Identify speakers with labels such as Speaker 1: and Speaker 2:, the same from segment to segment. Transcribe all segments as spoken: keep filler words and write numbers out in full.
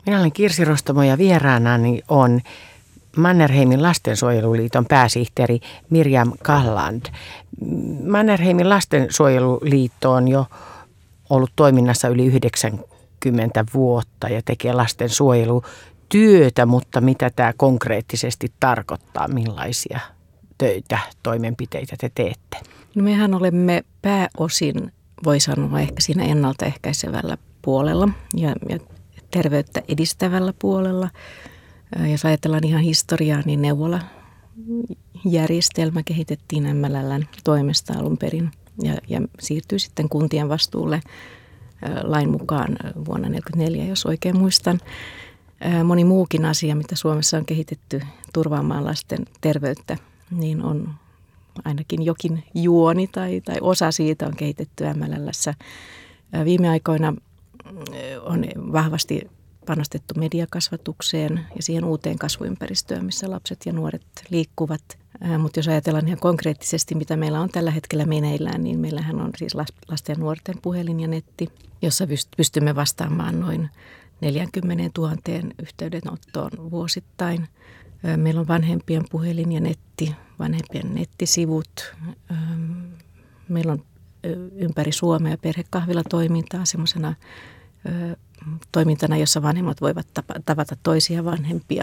Speaker 1: Minä olen Kirsi Rostamo ja vieraanani on Mannerheimin lastensuojeluliiton pääsihteeri Mirjam Kalland. Mannerheimin lastensuojeluliitto on jo ollut toiminnassa yli yhdeksänkymmentä vuotta ja tekee lastensuojelutyötä, mutta mitä tämä konkreettisesti tarkoittaa, millaisia töitä, toimenpiteitä te teette?
Speaker 2: No mehän olemme pääosin, voi sanoa, ehkä siinä ennaltaehkäisevällä puolella ja, ja terveyttä edistävällä puolella. Jos ajatellaan ihan historiaa, niin neuvolajärjestelmä kehitettiin M L L:n toimesta alun perin ja, ja siirtyi sitten kuntien vastuulle lain mukaan vuonna tuhatyhdeksänsataaneljäkymmentäneljä, jos oikein muistan. Moni muukin asia, mitä Suomessa on kehitetty turvaamaan lasten terveyttä, niin on ainakin jokin juoni tai, tai osa siitä on kehitetty M L L:ssä. Viime aikoina on vahvasti panostettu mediakasvatukseen ja siihen uuteen kasvuympäristöön, missä lapset ja nuoret liikkuvat. Mutta jos ajatellaan ihan konkreettisesti, mitä meillä on tällä hetkellä meneillään, niin meillähän on siis lasten ja nuorten puhelin ja netti, jossa pystymme vastaamaan noin neljäkymmentätuhatta yhteydenottoon vuosittain. Meillä on vanhempien puhelin ja netti, vanhempien nettisivut. Meillä on ympäri Suomea perhekahvilatoimintaa semmoisena toimintana, jossa vanhemmat voivat tavata toisia vanhempia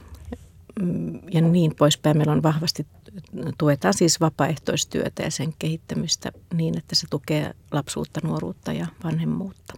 Speaker 2: ja niin poispäin. Meillä on vahvasti, tuetaan siis vapaaehtoistyötä ja sen kehittämistä niin, että se tukee lapsuutta, nuoruutta ja vanhemmuutta.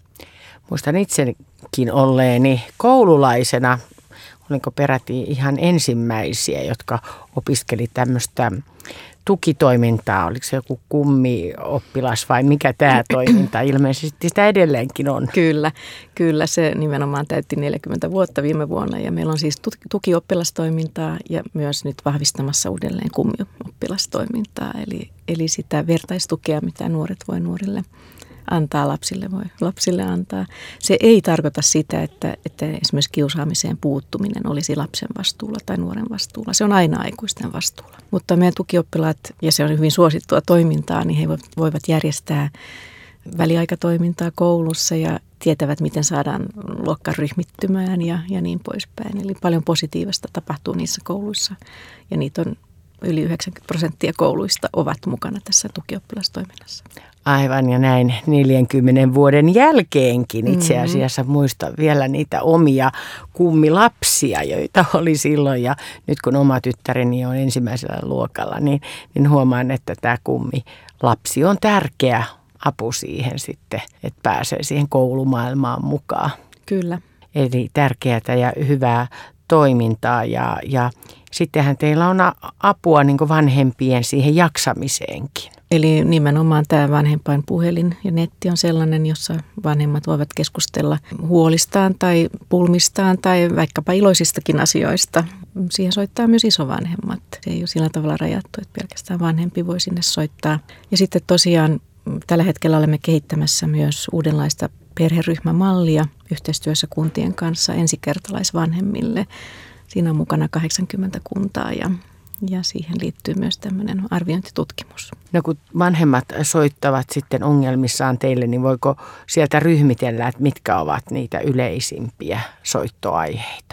Speaker 1: Muistan itsekin olleeni koululaisena, olinko peräti ihan ensimmäisiä, jotka opiskeli tämmöistä tukitoimintaa. Oliko se joku kummioppilas vai mikä tämä toiminta? Ilmeisesti sitä edelleenkin on.
Speaker 2: Kyllä, kyllä se nimenomaan täytti neljäkymmentä vuotta viime vuonna ja meillä on siis tukioppilastoimintaa ja myös nyt vahvistamassa uudelleen kummioppilastoimintaa. Eli, eli sitä vertaistukea, mitä nuoret voi nuorille antaa, lapsille voi lapsille antaa. Se ei tarkoita sitä, että, että esimerkiksi kiusaamiseen puuttuminen olisi lapsen vastuulla tai nuoren vastuulla. Se on aina aikuisten vastuulla. Mutta meidän tukioppilaat, ja se on hyvin suosittua toimintaa, niin he voivat järjestää väliaikatoimintaa koulussa ja tietävät, miten saadaan luokka ryhmittymään ja, ja niin poispäin. Eli paljon positiivista tapahtuu niissä kouluissa ja niitä on yli yhdeksänkymmentä prosenttia kouluista ovat mukana tässä tukioppilastoiminnassa.
Speaker 1: Aivan, ja näin neljänkymmenen vuoden jälkeenkin itse asiassa muistan vielä niitä omia kummilapsia, joita oli silloin. Ja nyt kun oma tyttäreni on ensimmäisellä luokalla, niin, niin huomaan, että tämä kummilapsi on tärkeä apu siihen sitten, että pääsee siihen koulumaailmaan mukaan.
Speaker 2: Kyllä.
Speaker 1: Eli tärkeää ja hyvää toimintaa ja, ja sittenhän teillä on apua niin kuin vanhempien siihen jaksamiseenkin.
Speaker 2: Eli nimenomaan tämä vanhempain puhelin ja netti on sellainen, jossa vanhemmat voivat keskustella huolistaan tai pulmistaan tai vaikkapa iloisistakin asioista. Siihen soittaa myös isovanhemmat. Se ei ole sillä tavalla rajattu, että pelkästään vanhempi voi sinne soittaa. Ja sitten tosiaan tällä hetkellä olemme kehittämässä myös uudenlaista perheryhmämallia yhteistyössä kuntien kanssa ensikertalaisvanhemmille. Siinä on mukana kahdeksankymmentä kuntaa ja, ja siihen liittyy myös tämmöinen arviointitutkimus.
Speaker 1: No kun vanhemmat soittavat sitten ongelmissaan teille, niin voiko sieltä ryhmitellä, että mitkä ovat niitä yleisimpiä soittoaiheita?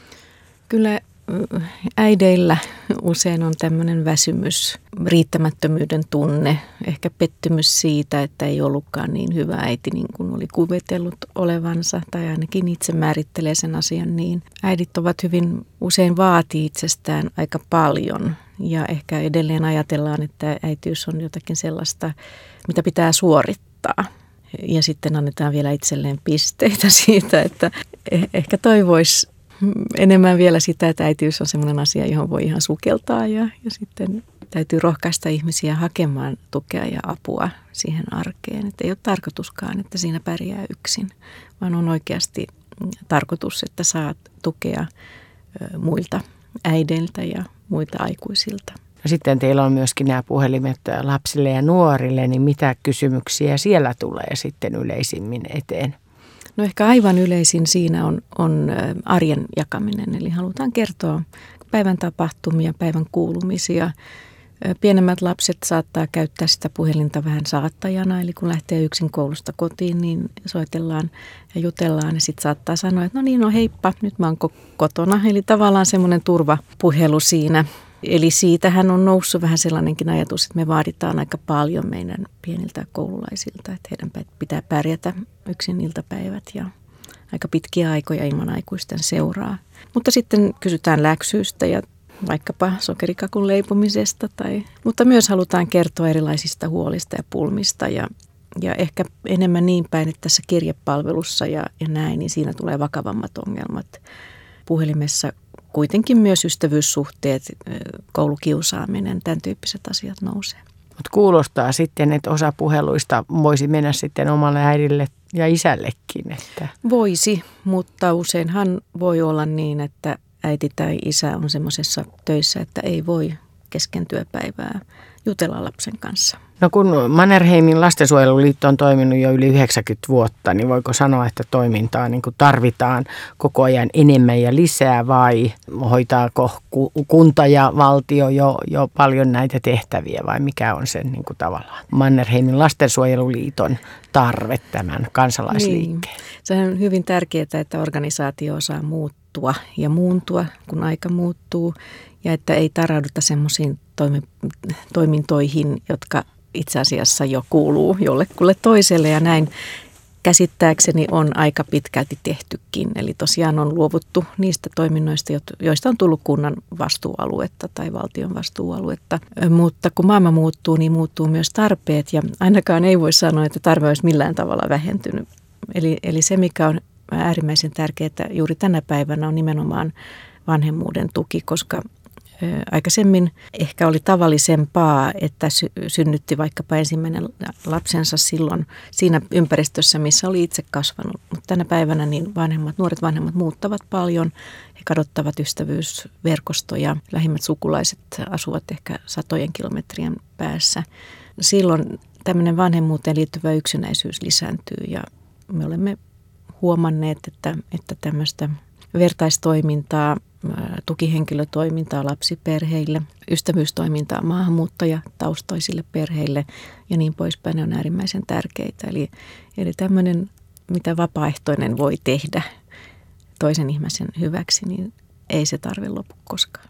Speaker 2: Kyllä äideillä usein on tämmöinen väsymys, riittämättömyyden tunne, ehkä pettymys siitä, että ei ollutkaan niin hyvä äiti niin kuin oli kuvitellut olevansa tai ainakin itse määrittelee sen asian niin. Äidit ovat hyvin usein vaatii itsestään aika paljon ja ehkä edelleen ajatellaan, että äitiys on jotakin sellaista, mitä pitää suorittaa. Ja sitten annetaan vielä itselleen pisteitä siitä, että ehkä toivoisi enemmän vielä sitä, että äitiys on sellainen asia, johon voi ihan sukeltaa ja, ja sitten täytyy rohkaista ihmisiä hakemaan tukea ja apua siihen arkeen. Että ei ole tarkoituskaan, että siinä pärjää yksin, vaan on oikeasti tarkoitus, että saat tukea muilta äideiltä ja muilta aikuisilta.
Speaker 1: No sitten teillä on myöskin nämä puhelimet lapsille ja nuorille, niin mitä kysymyksiä siellä tulee sitten yleisimmin eteen?
Speaker 2: No ehkä aivan yleisin siinä on, on arjen jakaminen, eli halutaan kertoa päivän tapahtumia, päivän kuulumisia, Pienemmät lapset saattaa käyttää sitä puhelinta vähän saattajana, eli kun lähtee yksin koulusta kotiin, niin soitellaan ja jutellaan ja sitten saattaa sanoa, että no niin, no heippa, nyt mä oon kotona. Eli tavallaan semmoinen turvapuhelu siinä. Eli siitähän on noussut vähän sellainenkin ajatus, että me vaaditaan aika paljon meidän pieniltä koululaisilta, että heidän pitää pärjätä yksin iltapäivät ja aika pitkiä aikoja ilman aikuisten seuraa. Mutta sitten kysytään läksyistä ja vaikkapa sokerikakun leipomisesta, tai, mutta myös halutaan kertoa erilaisista huolista ja pulmista ja, ja ehkä enemmän niin päin, että tässä kirjepalvelussa ja, ja näin, niin siinä tulee vakavammat ongelmat. Puhelimessa kuitenkin myös ystävyyssuhteet, koulukiusaaminen, tämän tyyppiset asiat nousee.
Speaker 1: Mutta kuulostaa sitten, että osa puheluista voisi mennä sitten omalle äidille ja isällekin. Että.
Speaker 2: Voisi, mutta useinhan voi olla niin, että äiti tai isä on semmoisessa töissä, että ei voi kesken työpäivää jutella lapsen kanssa.
Speaker 1: No kun Mannerheimin lastensuojeluliitto on toiminut jo yli yhdeksänkymmentä vuotta, niin voiko sanoa, että toimintaa niin kuin tarvitaan koko ajan enemmän ja lisää vai hoitaako kunta ja valtio jo, jo paljon näitä tehtäviä vai mikä on sen niin kuin tavallaan Mannerheimin lastensuojeluliiton tarve tämän kansalaisliikkeen? Niin.
Speaker 2: Se on hyvin tärkeää, että organisaatio osaa muuttua ja muuntua, kun aika muuttuu ja että ei tarauduta semmoisiin toimintoihin, jotka itse asiassa jo kuuluu jollekulle toiselle ja näin käsittääkseni on aika pitkälti tehtykin. Eli tosiaan on luovuttu niistä toiminnoista, joista on tullut kunnan vastuualuetta tai valtion vastuualuetta. Mutta kun maailma muuttuu, niin muuttuu myös tarpeet ja ainakaan ei voi sanoa, että tarve olisi millään tavalla vähentynyt. Eli, eli se, mikä on äärimmäisen tärkeää juuri tänä päivänä on nimenomaan vanhemmuuden tuki, koska aikaisemmin ehkä oli tavallisempaa, että sy- synnytti vaikkapa ensimmäinen lapsensa silloin siinä ympäristössä, missä oli itse kasvanut. Mutta tänä päivänä niin vanhemmat, nuoret vanhemmat muuttavat paljon. He kadottavat ystävyysverkostoja. Lähimmät sukulaiset asuvat ehkä satojen kilometrien päässä. Silloin tämmöinen vanhemmuuteen liittyvä yksinäisyys lisääntyy ja me olemme huomanneet, että, että tämmöistä vertaistoimintaa, tukihenkilötoimintaa lapsiperheille, ystävyystoimintaa maahanmuuttajataustaisille perheille ja niin poispäin on äärimmäisen tärkeitä. Eli, eli tämmöinen, mitä vapaaehtoinen voi tehdä toisen ihmisen hyväksi, niin ei se tarve lopu koskaan.